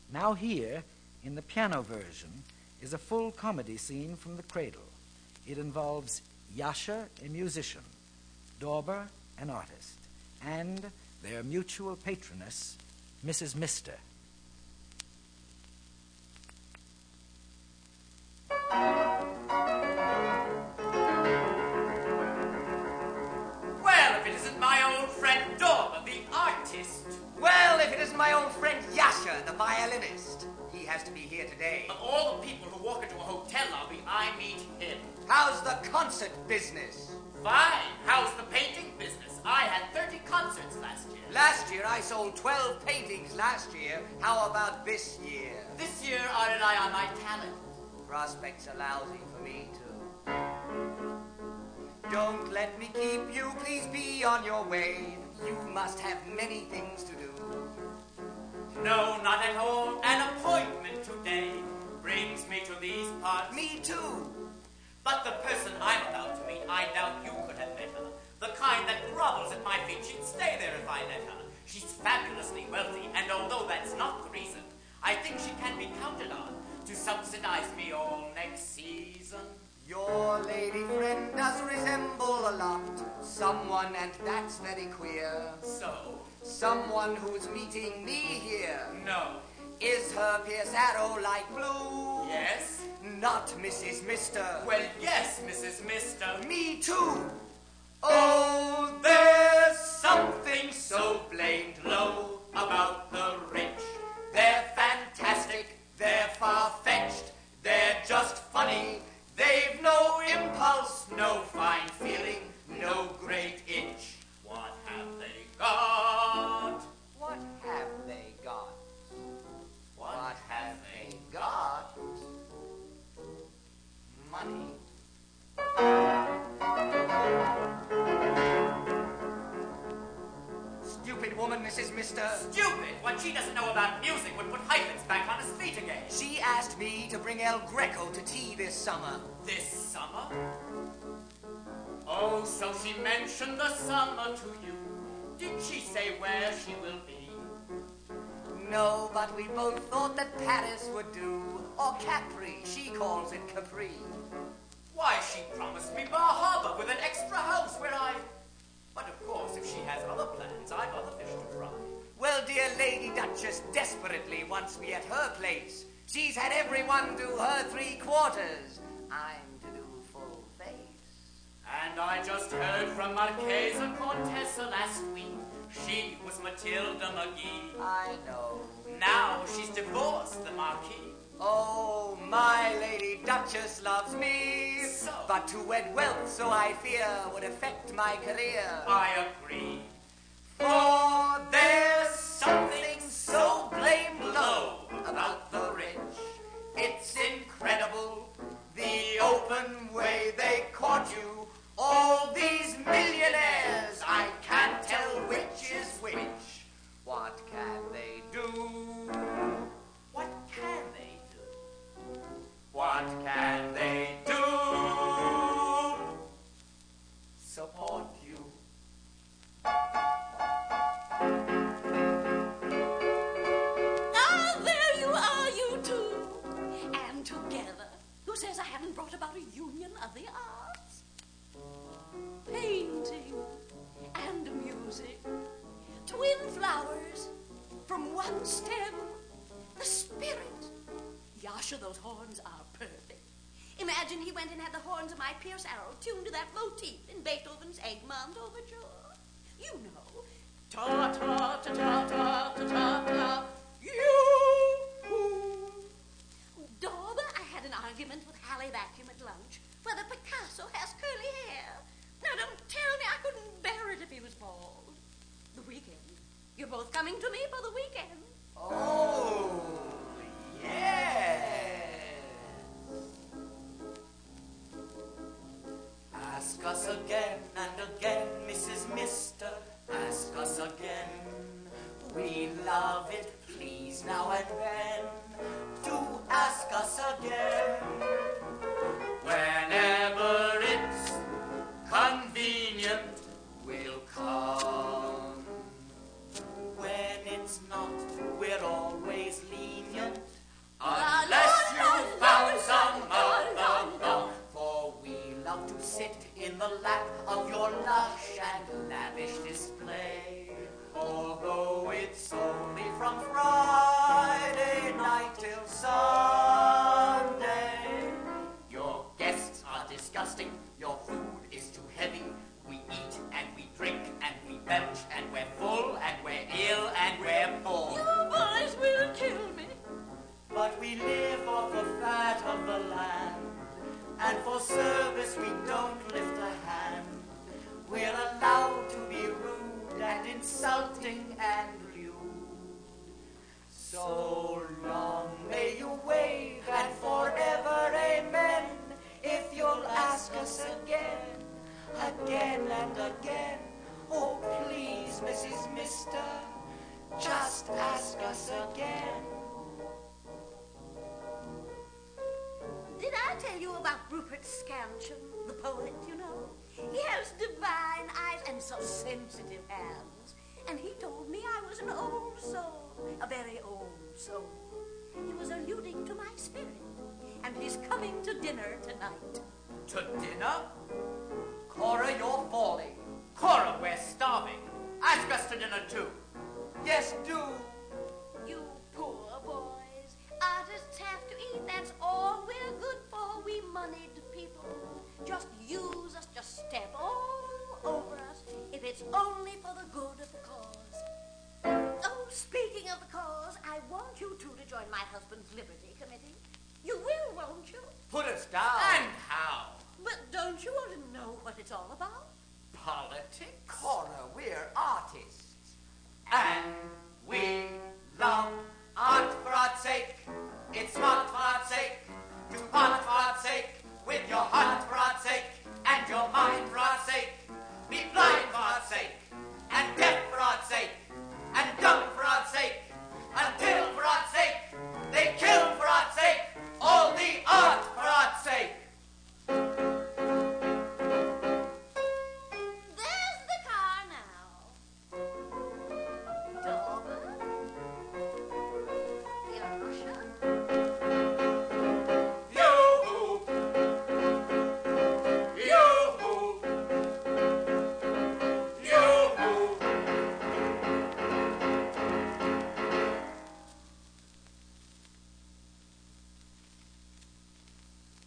Now here, in the piano version, is a full comedy scene from the cradle. It involves Yasha, a musician, Dauber, an artist, and their mutual patroness, Mrs. Mister. Well, if it isn't my old friend Dauber, the artist. Well, if it isn't my old friend Yasha, the violinist. He has to be here today. Of all the people who walk into a hotel lobby, I meet him. How's the concert business? Fine. How's the painting business? I had 30 concerts last year. Last year I sold 12 paintings last year. How about this year? This year I rely on my talent. Prospects are lousy for me, too. Don't let me keep you, please be on your way. You must have many things to do. No, not at all. An appointment today brings me to these parts. Me too. But the person I'm about to meet, I doubt you could have met her. The kind that grovels at my feet, she'd stay there if I let her. She's fabulously wealthy, and although that's not the reason, I think she can be counted on to subsidize me all next season. Your lady friend does resemble a lot someone, and that's very queer. So? Someone who's meeting me here. No. Is her Pierce Arrow light blue? Yes. Not Mrs. Mister. Well, yes, Mrs. Mister. Me too. Oh, there's something so blamed low about the rich. They're fantastic, they're far-fetched, they're just funny. They've no impulse, no fine feeling, no great itch. What have they got? What have they got? What have they got? Money. Stupid woman, Mrs. Mister. Stupid? What she doesn't know about music would put Hyphens back on his feet again. She asked me to bring El Greco to tea this summer. This summer? Oh, so she mentioned the summer to you. Did she say where she will be? No, but we both thought that Paris would do. Or Capri. She calls it Capri. Why, she promised me Bar Harbor with an extra house where I... But of course, if she has other plans, I've other fish to fry. Well, dear Lady Duchess desperately wants me at her place. She's had everyone do her 3/4. I'm to do full face. And I just heard from Marchesa Contessa last week. She was Matilda McGee. I know. Now she's divorced the Marquis. Oh, my Lady Duchess loves me. So? But to wed wealth, so I fear, would affect my career. I agree. For there's something so blamed low about the rich. It's incredible, the open way they court you. All these millionaires, I can't tell which is which. What can they do? What can they do? What can they do? Support you. Ah, there you are, you two. And together. Who says I haven't brought about a union of the arts? Painting and music. Twin flowers from one stem. The spirit. Yasha, those horns are perfect. Imagine he went and had the horns of my Pierce Arrow tuned to that motif in Beethoven's Egmont Overture. You know. Ta-ta-ta-ta-ta-ta-ta-ta. You. Dauber, I had an argument with Hallie Vacuum at lunch whether Picasso has curly hair. Now, don't tell me I couldn't bear it if he was bald. The weekend. You're both coming to me for the weekend. Oh, yes. Ask us again and again, Mrs. Mister. Ask us again. We love it, please, now and then. Do ask us again. Whenever it's convenient, we'll come. When it's not, we're always lenient. we live off the fat of the land, and for service we don't lift a hand. We're allowed to be rude and insulting and lewd. So long may you wave and forever amen, if you'll ask us again, again and again. Oh please, Mrs. Mister, just ask us again. Did I tell you about Rupert Scansion, the poet, you know? He has divine eyes and so sensitive hands. And he told me I was an old soul, a very old soul. He was alluding to my spirit, and he's coming to dinner tonight. To dinner? Cora, you're falling. Cora, we're starving. Ask us to dinner too. Yes, do. You poor boys. Artists have to eat. That's all we're good for. We moneyed people. Just use us, just step all over us, if it's only for the good of the cause. Oh, speaking of the cause, I want you two to join my husband's Liberty Committee. You will, won't you? Put us down. And how? But don't you want to know what it's all about? Politics? Cora, we're artists. And we love